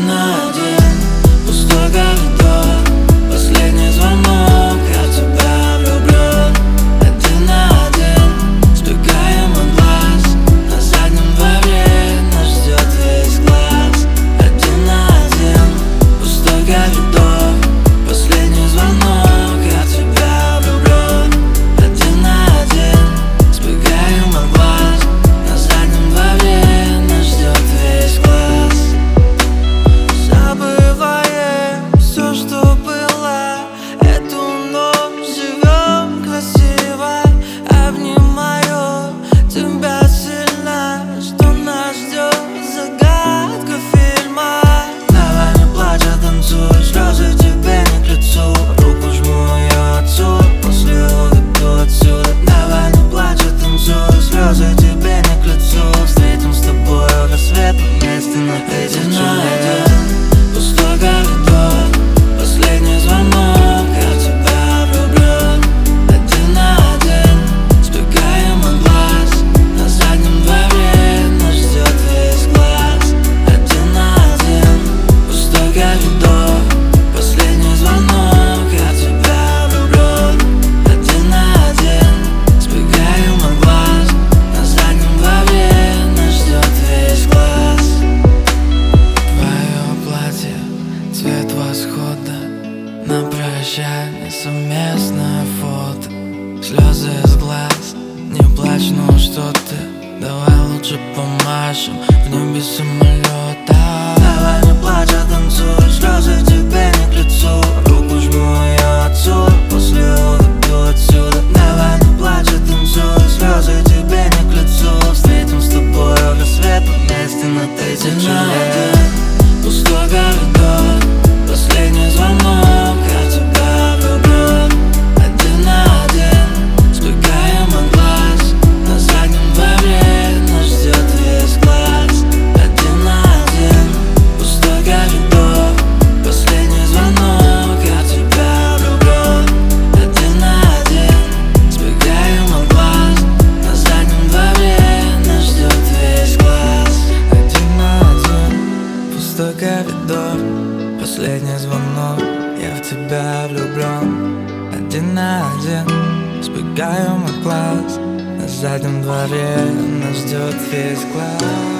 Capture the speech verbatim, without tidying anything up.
на один, пустой коридор, последний звонок, я в тебя влюблен. Один на один, сбегаем от глаз, на заднем дворе нас ждет весь класс. Один на один, пустой коридор, последний звонок, я в тебя влюблен. Один на один, сбегаем от глаз, на заднем дворе нас ждет весь класс. Забываем все, что было, эту ночь живем красиво. Обнимаю тебя сильно, что нас ждет загадка фильма. Давай не плачь, а танцуй, слезы тебе не к лицу. Руку жму ее отцу, после уведу отсюда. Давай не плачь, а танцуй, слезы тебе не к лицу. Встретим с тобой рассвет вместе на тысячу лет. Пустой коридор, последний звонок, я в тебя влюблен. Один на один, сбегаем от глаз, на заднем дворе нас ждет весь класс. Один на один, пустой коридор, последний звонок, я в тебя влюблен. Один на один, сбегаем от глаз, на заднем дворе нас ждет весь класс. Твое платье, цвет восхода, на прощание совместное фото. Слезы из глаз, не плачь, ну что ты, давай лучше помашем в небе самолета. Давай не плачь, а танцуй, слезы тебе не к лицу. Руку жму ее отцу, после уведу отсюда. Давай не плачь, а танцуй, слезы тебе не к лицу. Встретим с тобой рассвет вместе на тысячу лет. Пустой коридор, последний звонок, я в тебя влюблен. Один на один, сбегаем от глаз, на заднем дворе нас ждет весь класс. Один на один, пустой коридор, последний звонок, я в тебя влюблен. Один на один, сбегаем от глаз, на заднем дворе нас ждет весь класс. Один на один, пустой коридор, последний звонок, я в тебя влюблен. Один на один, сбегаем от глаз, на заднем дворе нас ждет весь класс.